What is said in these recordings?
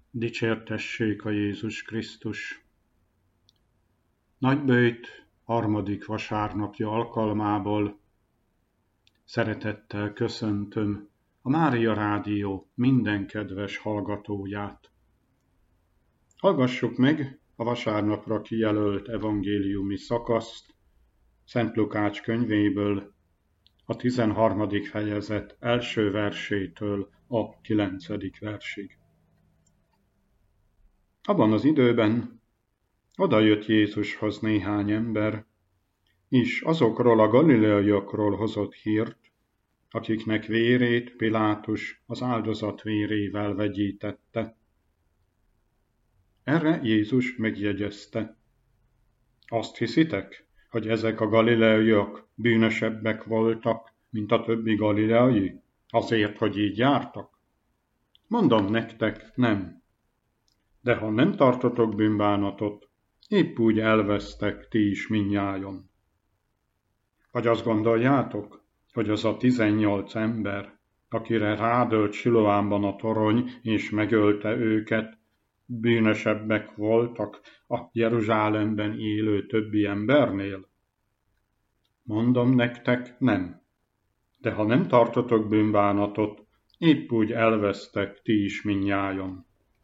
Dicsértessék a Jézus Krisztus! Nagyböjt harmadik vasárnapja alkalmából szeretettel köszöntöm a Mária Rádió minden kedves hallgatóját. Hallgassuk meg a vasárnapra kijelölt evangéliumi szakaszt Szent Lukács könyvéből, a 13. fejezet első versétől a 9. versig. Abban az időben odajött Jézushoz néhány ember, és azokról a galileaiakról hozott hírt, akiknek vérét Pilátus az áldozat vérével vegyítette. Erre Jézus megjegyezte: azt hiszitek, hogy ezek a galileaiak bűnösebbek voltak, mint a többi galileai, azért, hogy így jártak? Mondom nektek, nem. De ha nem tartotok bűnbánatot, épp úgy elvesztek ti is mindnyájan. Vagy azt gondoljátok, hogy az a 18 ember, akire rádölt Siloánban a torony, és megölte őket, bűnösebbek voltak a Jeruzsálemben élő többi embernél? Mondom nektek, nem. De ha nem tartotok bűnbánatot, épp úgy elvesztek ti is mindnyájan.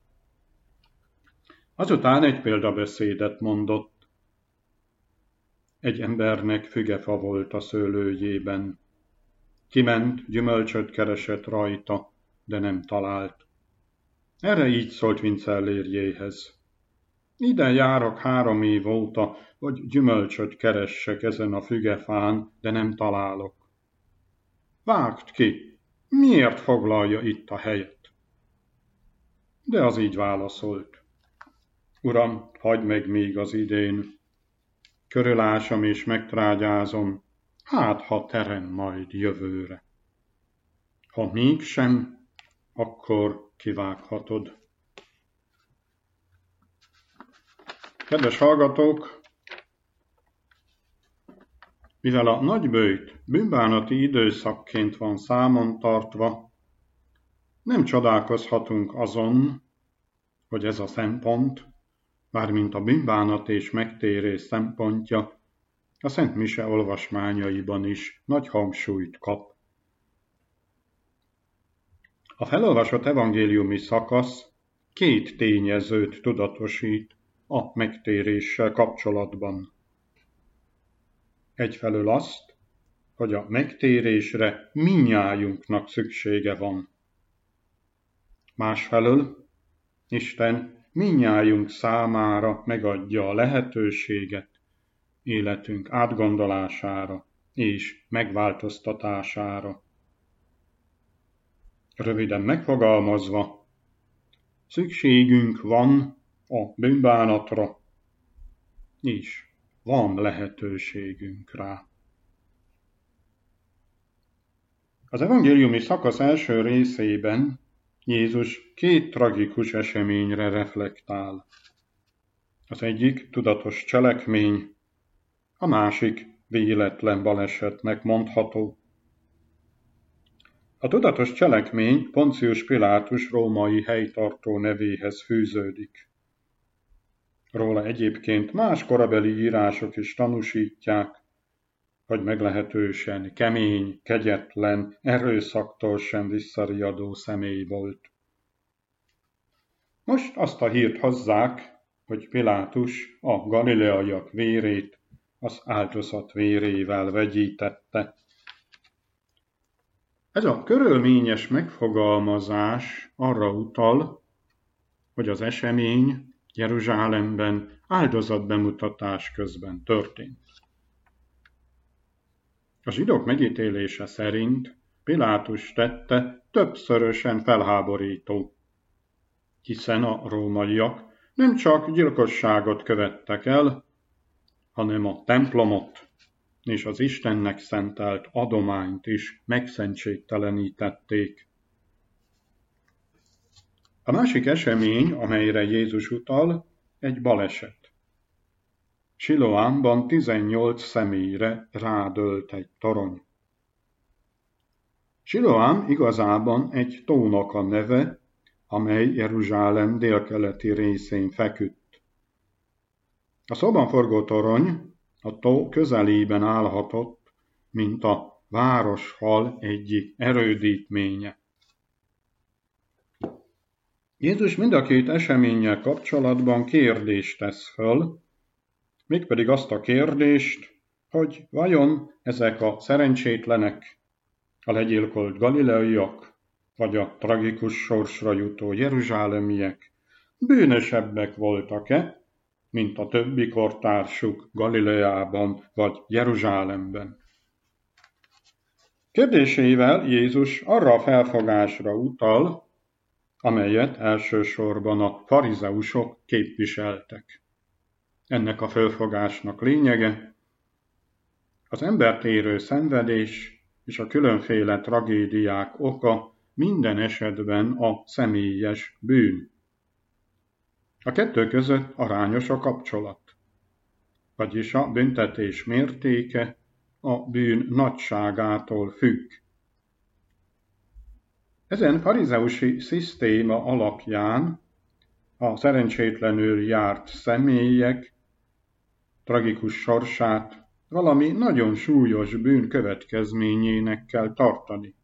Azután egy példabeszédet mondott. Egy embernek fügefa volt a szőlőjében. Kiment, gyümölcsöt keresett rajta, de nem talált. Erre így szólt vincellérjéhez: ide járok 3 év óta, hogy gyümölcsöt keressek ezen a fügefán, de nem találok. Vágd ki, miért foglalja itt a helyet? De az így válaszolt: Uram, hagyd meg még az idén. Körülásom és megtrágyázom, hát ha terem majd jövőre. Ha mégsem, akkor kivághatod. Kedves hallgatók, mivel a nagyböjt bűnbánati időszakként van számon tartva, nem csodálkozhatunk azon, hogy ez a szempont, mármint a bűnbánat és megtérés szempontja, a Szent Mise olvasmányaiban is nagy hangsúlyt kap. A felolvasott evangéliumi szakasz 2 tényezőt tudatosít a megtéréssel kapcsolatban. Egyfelől azt, hogy a megtérésre mindnyájunknak szüksége van. Másfelől Isten mindnyájunk számára megadja a lehetőséget életünk átgondolására és megváltoztatására. Röviden megfogalmazva, szükségünk van a bűnbánatra, és van lehetőségünk rá. Az evangéliumi szakasz első részében Jézus 2 tragikus eseményre reflektál. Az egyik tudatos cselekmény, a másik véletlen balesetnek mondható. A tudatos cselekmény Poncius Pilátus római helytartó nevéhez fűződik. Róla egyébként más korabeli írások is tanúsítják, hogy meglehetősen kemény, kegyetlen, erőszaktól sem visszariadó személy volt. Most azt a hírt hozzák, hogy Pilátus a galileaiak vérét az áldozat vérével vegyítette. Ez a körülményes megfogalmazás arra utal, hogy az esemény Jeruzsálemben áldozatbemutatás közben történt. A zsidók megítélése szerint Pilátus tette többszörösen felháborító, hiszen a rómaiak nem csak gyilkosságot követtek el, hanem a templomot és az Istennek szentelt adományt is megszentségtelenítették. A másik esemény, amelyre Jézus utal, egy baleset. Siloánban 18 személyre rádölt egy torony. Siloám igazában egy tónak a neve, amely Jeruzsálem délkeleti részén feküdt. A szóban forgó torony a tó közelében állhatott, mint a városfal egyik erődítménye. Jézus mind a két eseménnyel kapcsolatban kérdést tesz föl, mégpedig azt a kérdést, hogy vajon ezek a szerencsétlenek, a legyilkolt galileaiak, vagy a tragikus sorsra jutó jeruzsálemiek bűnösebbek voltak-e, mint a többi kortársuk Galileában vagy Jeruzsálemben. Kérdésével Jézus arra a felfogásra utal, amelyet elsősorban a farizeusok képviseltek. Ennek a felfogásnak lényege az embert érő szenvedés és a különféle tragédiák oka minden esetben a személyes bűn. A kettő között arányos a kapcsolat, vagyis a büntetés mértéke a bűn nagyságától függ. Ezen farizeusi szisztéma alapján a szerencsétlenül járt személyek tragikus sorsát valami nagyon súlyos bűn következményének kell tartani.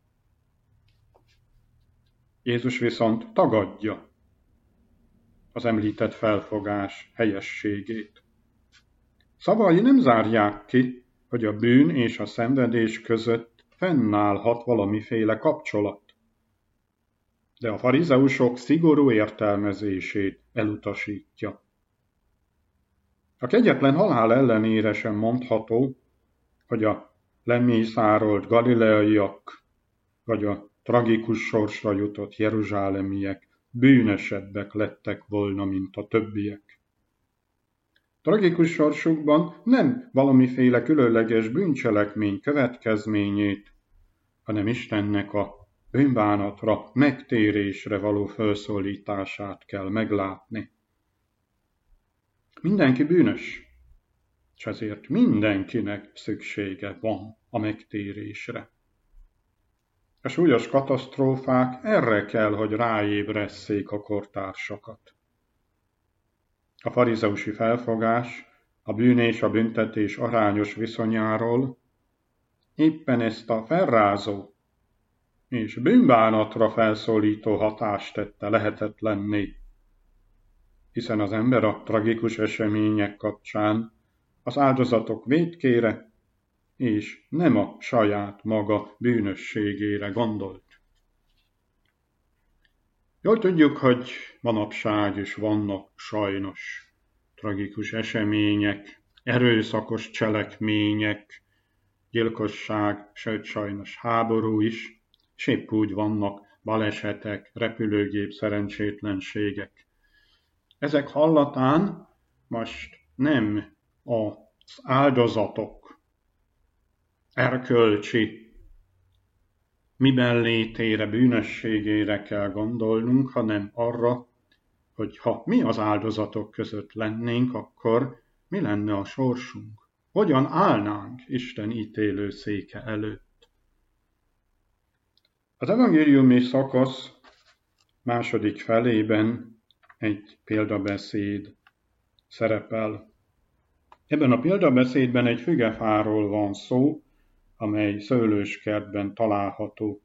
Jézus viszont tagadja az említett felfogás helyességét. Szavai nem zárják ki, hogy a bűn és a szenvedés között fennállhat valamiféle kapcsolat, de a farizeusok szigorú értelmezését elutasítja. A kegyetlen halál ellenére sem mondható, hogy a lemészárolt galileaiak vagy a tragikus sorsra jutott jeruzsálemiek bűnösebbek lettek volna, mint a többiek. Tragikus sorsukban nem valamiféle különleges bűncselekmény következményét, hanem Istennek a bűnbánatra, megtérésre való felszólítását kell meglátni. Mindenki bűnös, és ezért mindenkinek szüksége van a megtérésre. A súlyos katasztrófák erre kell, hogy ráébresszék a kortársakat. A farizeusi felfogás a bűn és a büntetés arányos viszonyáról éppen ezt a felrázó és bűnbánatra felszólító hatást tette lehetetlenné, hiszen az ember a tragikus események kapcsán az áldozatok vétkére és nem a saját maga bűnösségére gondolt. Jól tudjuk, hogy manapság is vannak sajnos tragikus események, erőszakos cselekmények, gyilkosság, sőt sajnos háború is, és épp úgy vannak balesetek, repülőgép szerencsétlenségek. Ezek hallatán most nem az áldozatok erkölcsi miben létére, bűnösségére kell gondolnunk, hanem arra, hogy ha mi az áldozatok között lennénk, akkor mi lenne a sorsunk? Hogyan állnánk Isten ítélő széke előtt? Az evangéliumi szakasz második felében egy példabeszéd szerepel. Ebben a példabeszédben egy fügefáról van szó, amely szőlőskertben található.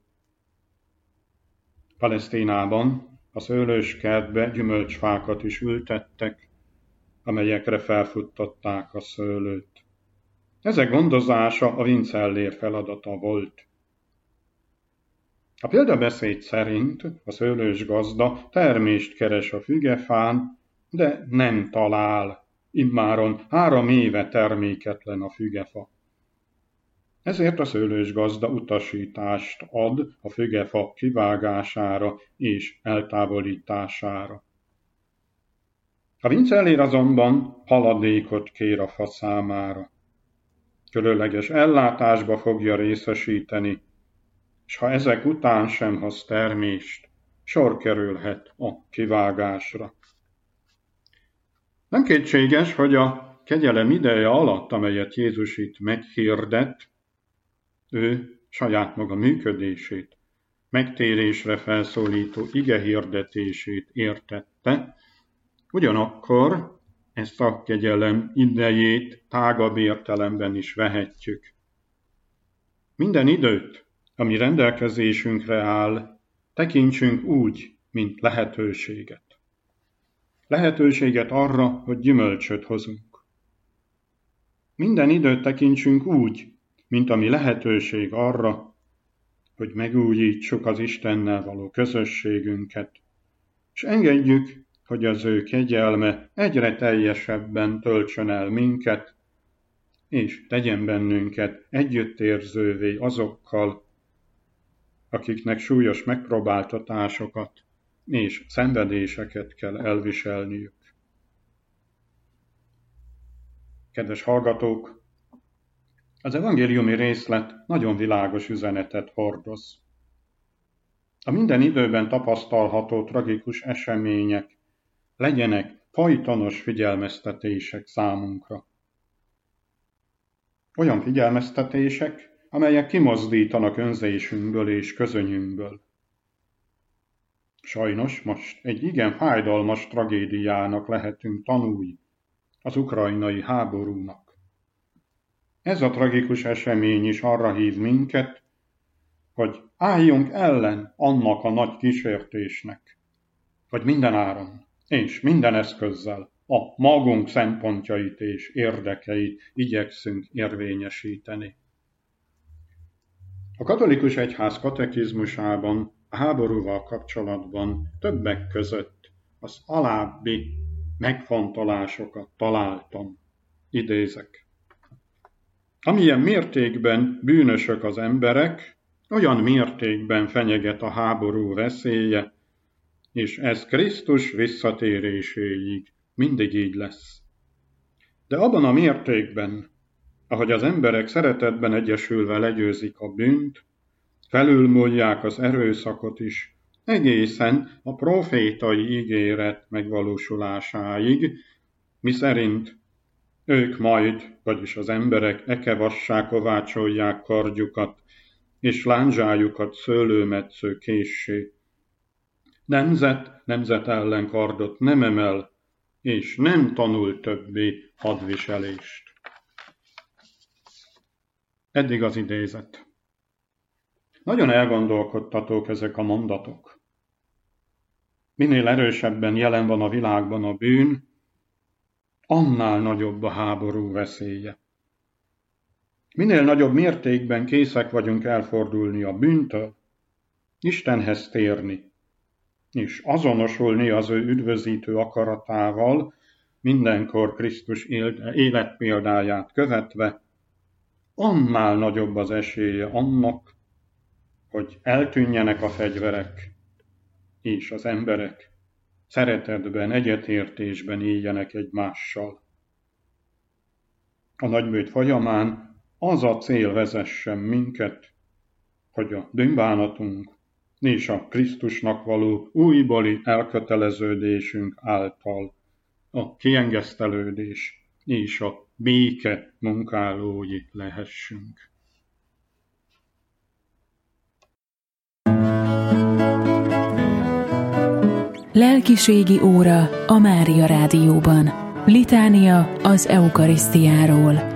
Palesztinában a szőlőskertbe gyümölcsfákat is ültettek, amelyekre felfuttatták a szőlőt. Ezek gondozása a vincellér feladata volt. A példabeszéd szerint a szőlős gazda termést keres a fügefán, de nem talál. Immáron 3 éve terméketlen a fügefa. Ezért a szőlős gazda utasítást ad a fügefa kivágására és eltávolítására. A vincellér azonban haladékot kér a fa számára. Különleges ellátásba fogja részesíteni, és ha ezek után sem hoz termést, sor kerülhet a kivágásra. Nem kétséges, hogy a kegyelem ideje alatt, amelyet Jézus itt meghirdet, ő saját maga működését megtérésre felszólító ige hirdetését értette, ugyanakkor ezt a kegyelem idejét tágabb értelemben is vehetjük. Minden időt, ami rendelkezésünkre áll, tekintsünk úgy, mint lehetőséget. Lehetőséget arra, hogy gyümölcsöt hozunk. Minden időt tekintsünk úgy, mint ami lehetőség arra, hogy megújítsuk az Istennel való közösségünket, és engedjük, hogy az ő kegyelme egyre teljesebben töltsön el minket, és tegyen bennünket együttérzővé azokkal, akiknek súlyos megpróbáltatásokat és szenvedéseket kell elviselniük. Kedves hallgatók, az evangéliumi részlet nagyon világos üzenetet hordoz. A minden időben tapasztalható tragikus események legyenek folytonos figyelmeztetések számunkra. Olyan figyelmeztetések, amelyek kimozdítanak önzésünkből és közönyünkből. Sajnos most egy igen fájdalmas tragédiának lehetünk tanúi, az ukrajnai háborúnak. Ez a tragikus esemény is arra hív minket, hogy álljunk ellen annak a nagy kísértésnek, hogy mindenáron és minden eszközzel a magunk szempontjait és érdekeit igyekszünk érvényesíteni. A katolikus egyház katekizmusában a háborúval kapcsolatban többek között az alábbi megfontolásokat találtam. Idézek. Amilyen mértékben bűnösök az emberek, olyan mértékben fenyeget a háború veszélye, és ez Krisztus visszatéréséig mindig így lesz. De abban a mértékben, ahogy az emberek szeretetben egyesülve legyőzik a bűnt, felülmúlják az erőszakot is, egészen a profétai ígéret megvalósulásáig, miszerint ők majd, vagyis az emberek ekevassá kovácsolják kardjukat, és lándzsájukat szőlőmetsző késsé. Nemzet ellen kardot nem emel, és nem tanul többé hadviselést. Eddig az idézet. Nagyon elgondolkodtatók ezek a mondatok. Minél erősebben jelen van a világban a bűn, annál nagyobb a háború veszélye. Minél nagyobb mértékben készek vagyunk elfordulni a bűntől, Istenhez térni, és azonosulni az ő üdvözítő akaratával, mindenkor Krisztus életpéldáját követve, annál nagyobb az esélye annak, hogy eltűnjenek a fegyverek, és az emberek szeretetben, egyetértésben éljenek egymással. A nagybőjt folyamán az a cél vezessen minket, hogy a bűnbánatunk és a Krisztusnak való újbóli elköteleződésünk által a kiengesztelődés és a béke munkálói lehessünk. Lelkiségi óra a Mária Rádióban. Litánia az eukarisztiáról.